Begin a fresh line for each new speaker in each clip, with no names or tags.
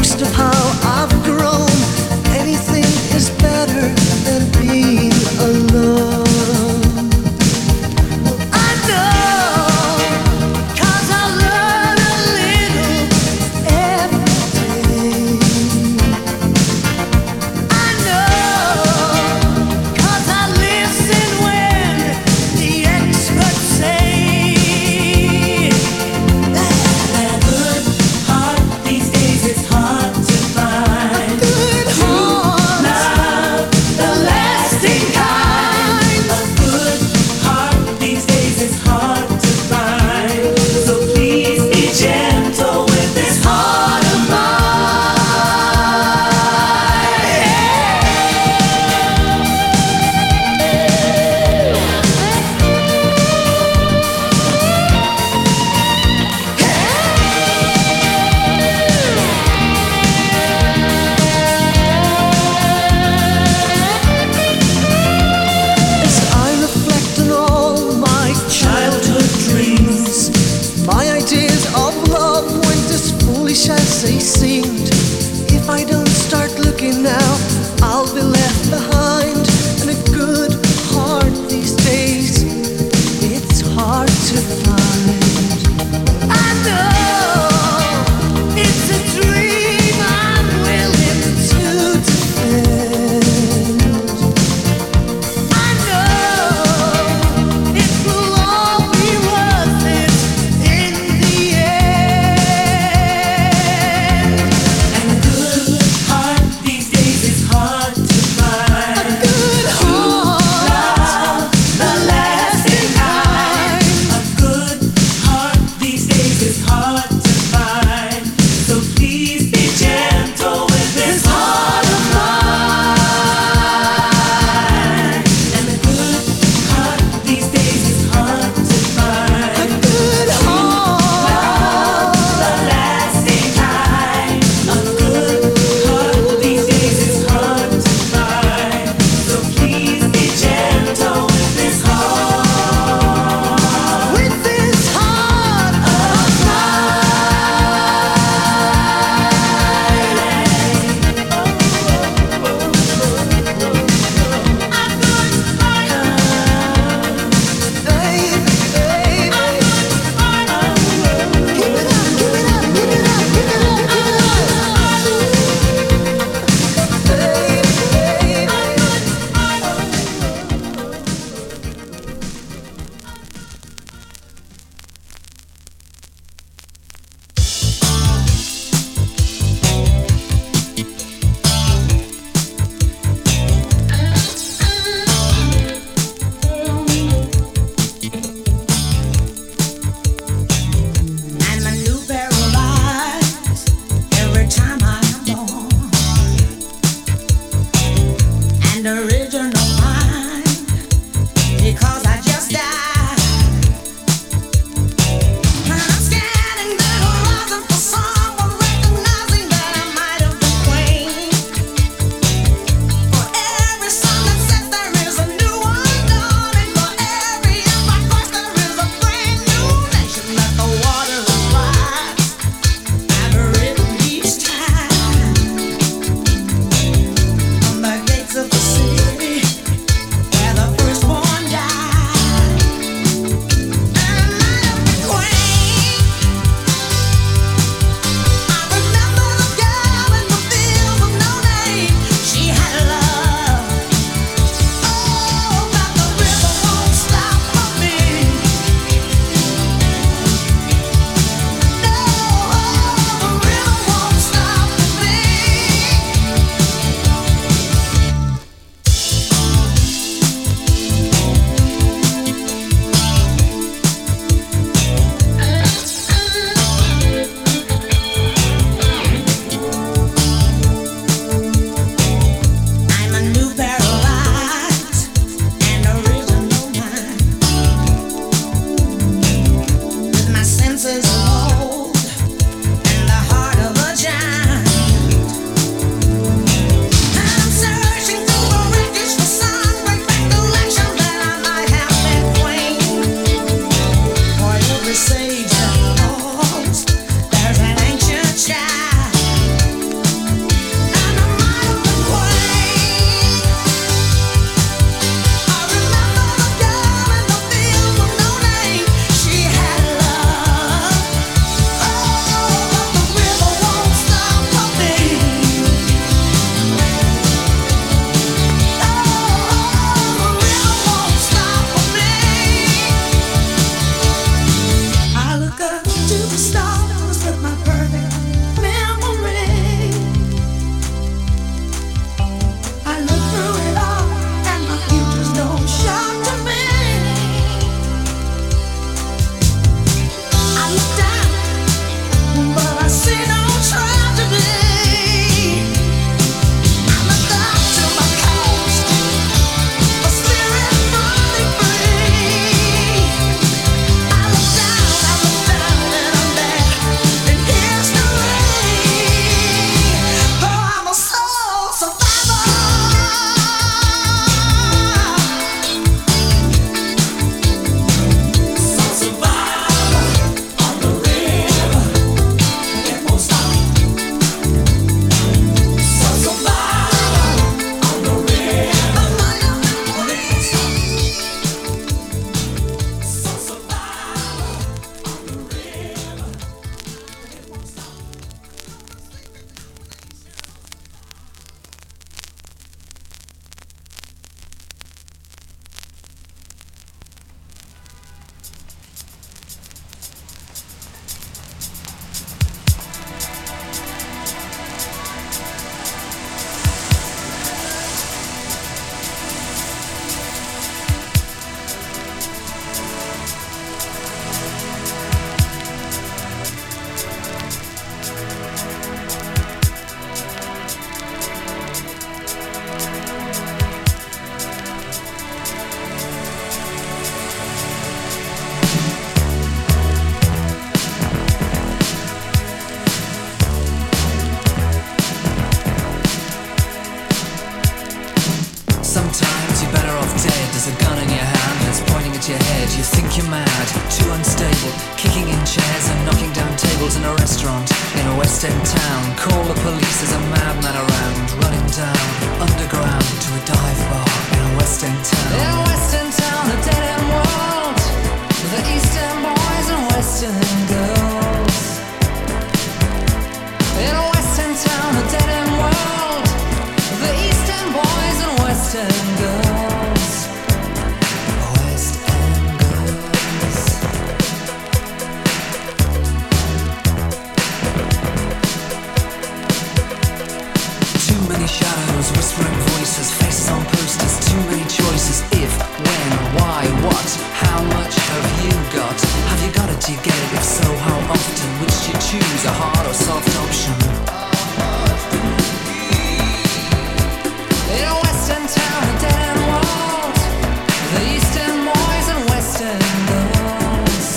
of how I've grown. Anything is better than being alone. I know, 'cause I learn a little every day. I know, 'cause I listen when the experts say that good heart these days is hard to find. A good heart, love the lasting kind. A good heart these days is hard to find. So please be gentle with this heart of As I reflect on all my childhood dreams, my ideas of love weren't as foolish as they seemed. If I don't start looking now, I'll be left behind. And a good heart these days, it's hard to find. I know it's a dream I'm willing to defend. I know it will all be worth it in the end. And West End town. Call the police, there's a madman around. Running down underground to a dive bar in a West End town. In a West End town, a dead end world. The East End boys and West End girls. In a West End town, a dead end world. The East End boys and West End girls. West End girls. Too many shadows, whispering voices, faces on posters, too many choices. If, when, why, what, how much have you got? Have you got it, do you get it? If so, how often? Which do you choose, a hard or soft option? In a West End town, a dead end world. The East End boys and West End girls.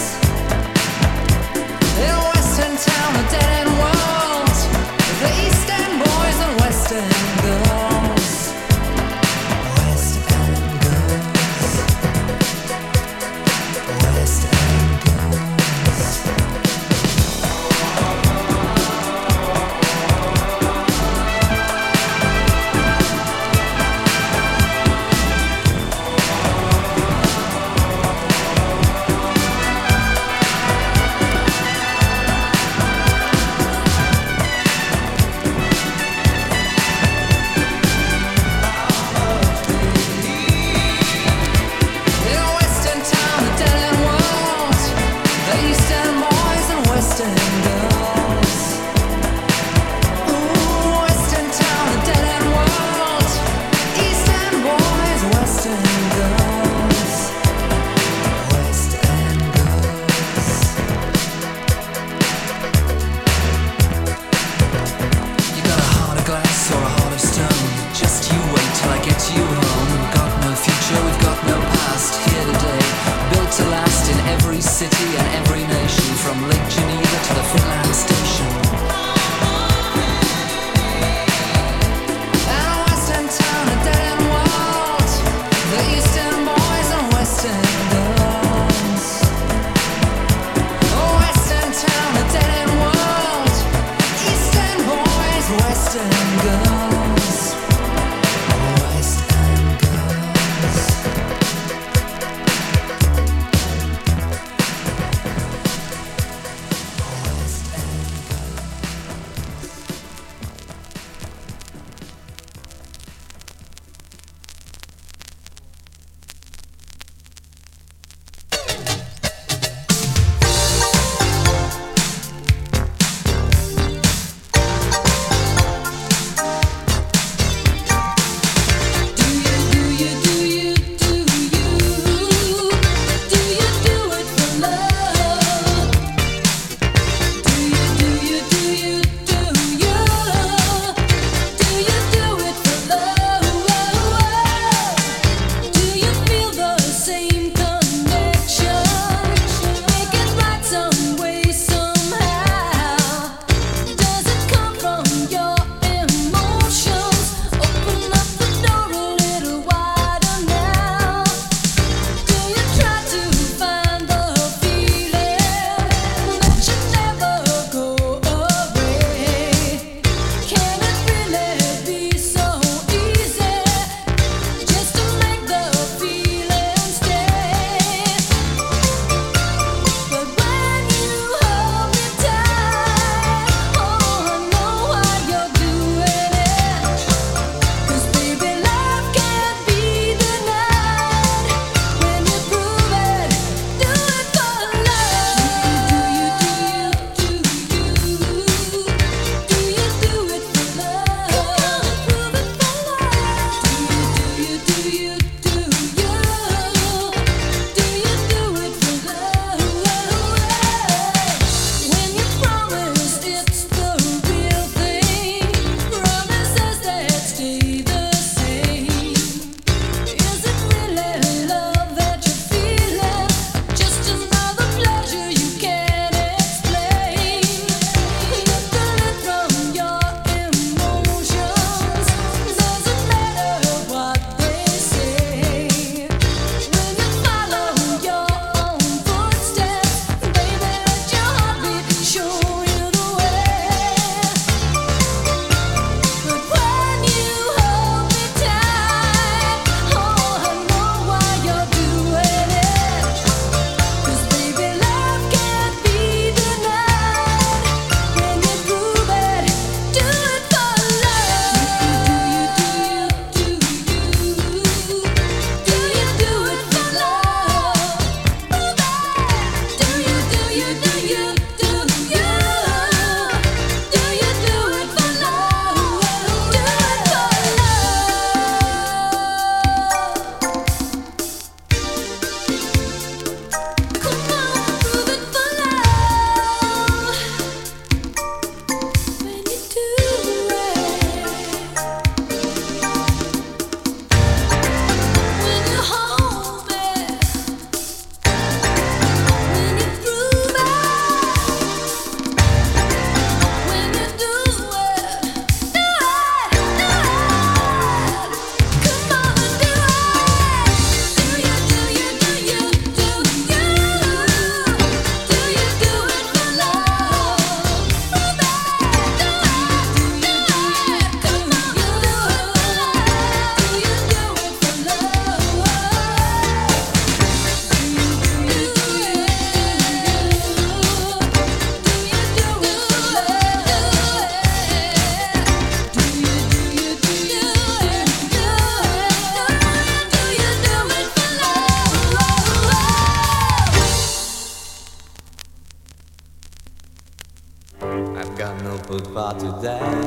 In a West End town, a dead end world. The East End boys and West End girls. West End girls. West End girls.
today.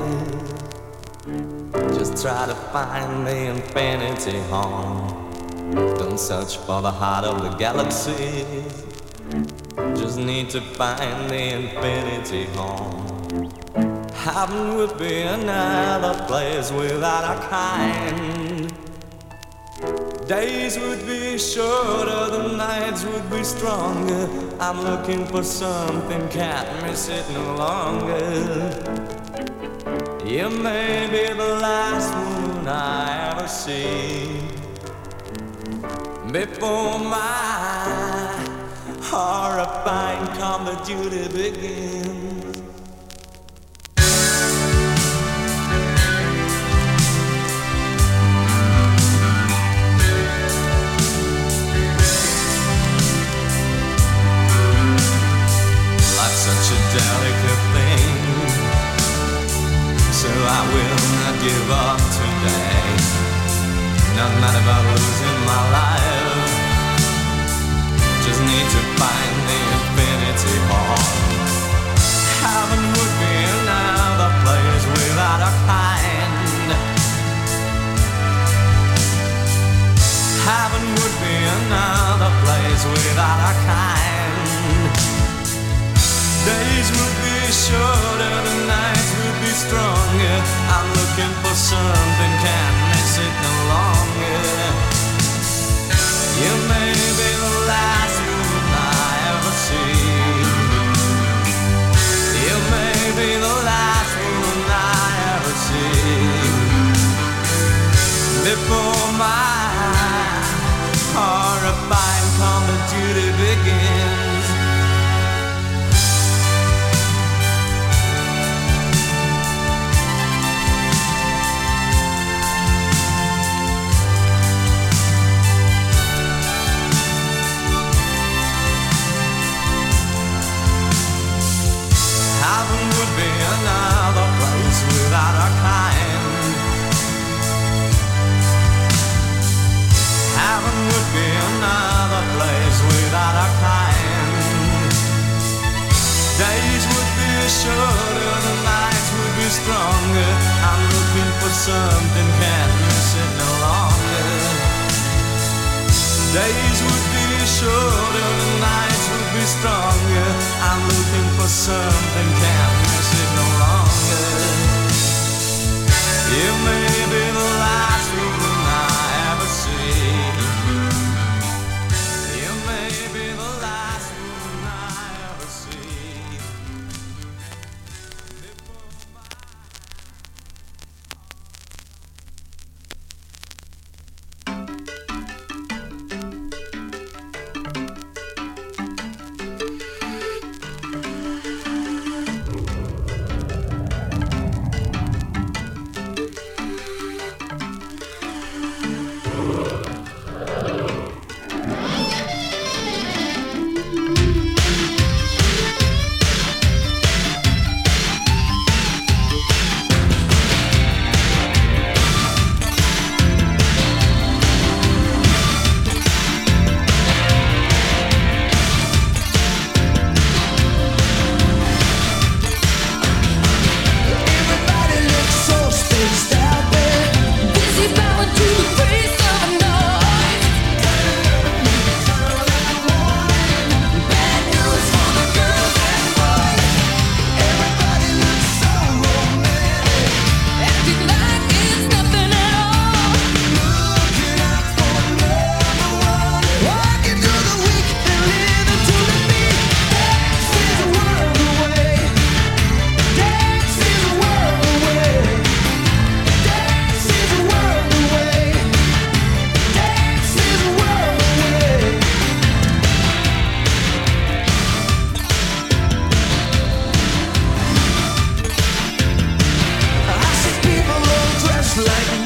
Just try to find the infinity home. Don't search for the heart of the galaxy. Just need to find the infinity home. Heaven would be another place without a kind. Days would be shorter, the nights would be stronger. I'm looking for something, can't miss it no longer. You may be the last woman I ever see before my horrifying Call of Duty begins. Such a delicate thing, so I will not give up today. No matter about losing my life, just need to find the infinity hall. Heaven would be another place without a kind. Heaven would be another place without a kind. Days would be shorter, the nights would be stronger. I'm looking for something, can't miss it no longer. You may be the last woman I ever see. You may be the last woman I ever see before my horrifying Call of Duty begins. Heaven would be another place without a kind. Heaven would be another place without a kind. Days would be shorter, the nights would be stronger. I'm looking for something, can't miss it no longer. Days would be shorter, the nights would be stronger. I'm looking for something, can't miss it no longer. You may be the last woman I ever see. You may be the last woman I ever see. Like